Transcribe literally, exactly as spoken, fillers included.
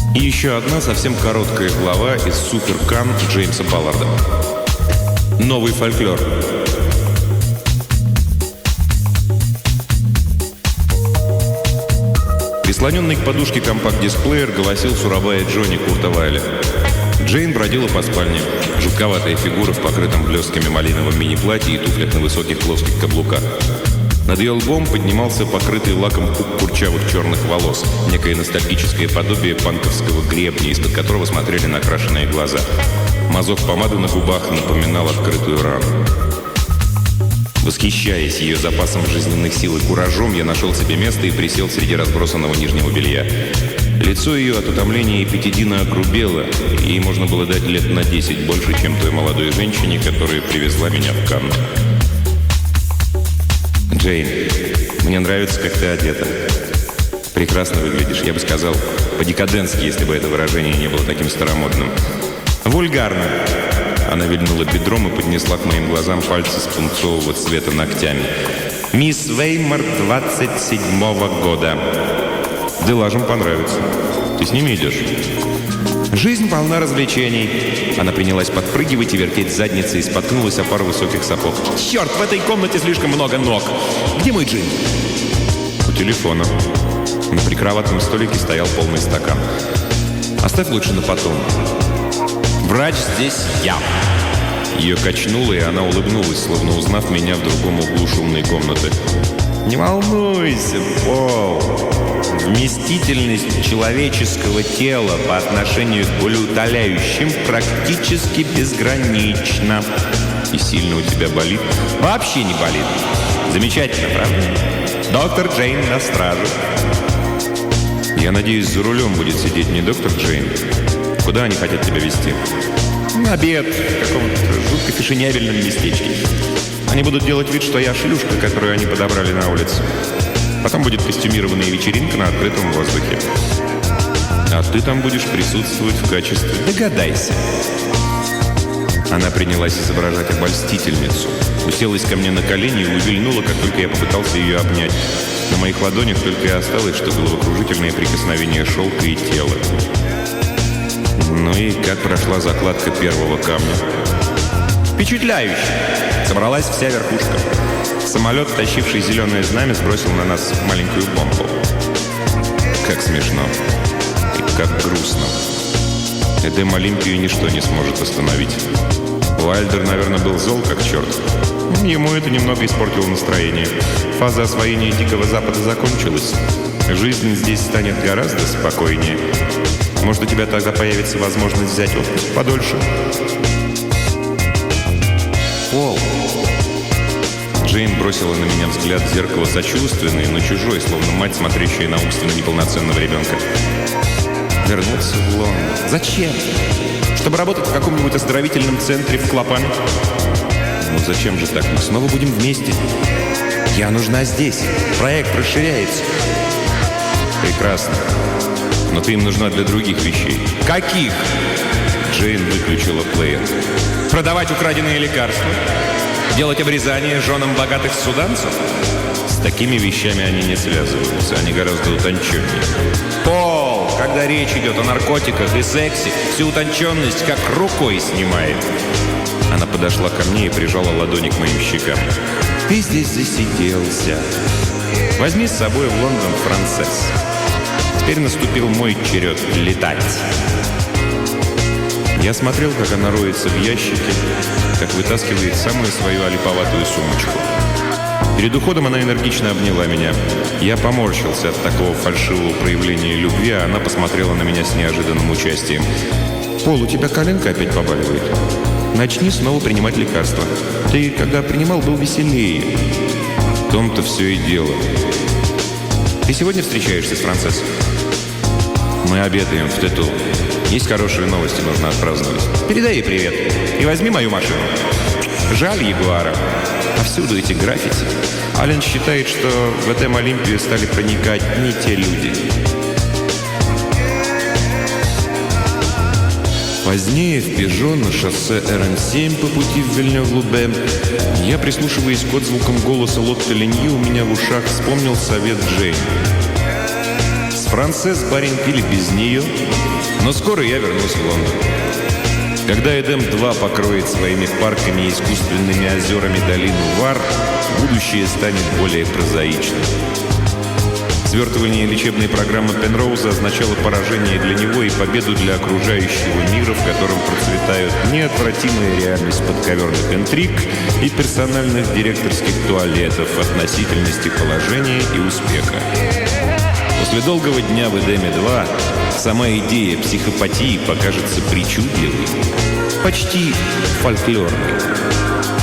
И еще одна совсем короткая глава из «Супер-Кан» Джеймса Балларда. Новый фольклор. Прислоненный к подушке компакт-дисплеер голосил сурабая Джонни Курта Вайля. Джейн бродила по спальне. Жутковатая фигура в покрытом блестками малиновом мини-платье и туфлях на высоких плоских каблуках. Над ее лбом поднимался покрытый лаком пук курчавых черных волос, некое ностальгическое подобие панковского гребня, из-под которого смотрели накрашенные глаза. Мазок помады на губах напоминал открытую рану. Восхищаясь ее запасом жизненных сил и куражом, я нашел себе место и присел среди разбросанного нижнего белья. Лицо ее от утомления и пятидина огрубело, и ей можно было дать лет на десять больше, чем той молодой женщине, которая привезла меня в Канн. «Джейн, мне нравится, как ты одета. Прекрасно выглядишь, я бы сказал, по-декаденски, если бы это выражение не было таким старомодным. Вульгарно!» Она вильнула бедром и поднесла к моим глазам пальцы с пунцового цвета ногтями. «Мисс Веймар двадцать седьмого года. Делажам понравится. Ты с ними идешь?» «Жизнь полна развлечений». Она принялась подпрыгивать и вертеть задницей и споткнулась о пару высоких сапог. «Черт, в этой комнате слишком много ног! Где мой джин?» «У телефона. На прикроватном столике стоял полный стакан. Оставь лучше на потом. Врач здесь я». Ее качнуло, и она улыбнулась, словно узнав меня в другом углу шумной комнаты. «Не волнуйся, Пол. Вместительность человеческого тела по отношению к болеутоляющим практически безгранична. И сильно у тебя болит?» «Вообще не болит. Замечательно, правда? Доктор Джейн на страже». «Я надеюсь, за рулем будет сидеть не доктор Джейн. Куда они хотят тебя везти?» «На обед в каком-то жутко фешенебельном местечке. Они будут делать вид, что я шлюшка, которую они подобрали на улице. Потом будет костюмированная вечеринка на открытом воздухе. А ты там будешь присутствовать в качестве... Догадайся». Она принялась изображать обольстительницу. Уселась ко мне на колени и увильнула, как только я попытался ее обнять. На моих ладонях только и осталось, что головокружительное прикосновение шелка и тела. Ну и как прошла закладка первого камня? «Впечатляюще! Собралась вся верхушка. Самолет, тащивший зеленое знамя, сбросил на нас маленькую бомбу. Как смешно. И как грустно. Эдем Олимпию ничто не сможет остановить. Уайльдер, наверное, был зол как черт. Ему это немного испортило настроение. Фаза освоения Дикого Запада закончилась. Жизнь здесь станет гораздо спокойнее. Может, у тебя тогда появится возможность взять отпуск подольше?» «Пол!» Джейн бросила на меня взгляд в зеркало сочувственный, но чужой, словно мать, смотрящая на умственно неполноценного ребенка. «Вернуться в Лондон? Зачем? Чтобы работать в каком-нибудь оздоровительном центре в Клопаме?» «Ну зачем же так? Мы снова будем вместе. Я нужна здесь. Проект расширяется». «Прекрасно. Но ты им нужна для других вещей». «Каких?» Джейн выключила плеер. «Продавать украденные лекарства? Делать обрезание женам богатых суданцев?» «С такими вещами они не связываются. Они гораздо утонченнее». «Пол, когда речь идет о наркотиках и сексе, всю утонченность как рукой снимает». Она подошла ко мне и прижала ладони к моим щекам. «Ты здесь засиделся. Возьми с собой в Лондон Франсесс. Теперь наступил мой черед летать». Я смотрел, как она роется в ящике, как вытаскивает самую свою олиповатую сумочку. Перед уходом она энергично обняла меня. Я поморщился от такого фальшивого проявления любви, а она посмотрела на меня с неожиданным участием. «Пол, у тебя коленка опять побаливает. Начни снова принимать лекарства. Ты, когда принимал, был веселее». В том-то все и дело. «Ты сегодня встречаешься с Франсессой?» «Мы обедаем в Тету. Есть хорошие новости, нужно отпраздновать. Передай ей привет. И возьми мою машину. Жаль Ягуара. Повсюду эти граффити. Ален считает, что в Эдем Олимпию стали проникать не те люди». Позднее в Пежо на шоссе Эр Эн семь по пути в Вильнёв-Лубе я, прислушиваясь к отзвукам голоса Лотты Ленью, у меня в ушах вспомнил совет Джейн. С Францесс барин пили без нее, но скоро я вернусь в Лондон. Когда Эдем два покроет своими парками и искусственными озерами долину Вар, будущее станет более прозаичным. Свертывание лечебной программы Пенроуза означало поражение для него и победу для окружающего мира, в котором процветают неотвратимая реальность подковерных интриг и персональных директорских туалетов, относительности положения и успеха. После долгого дня в Эдеме два сама идея психопатии покажется причудливой, почти фольклорной.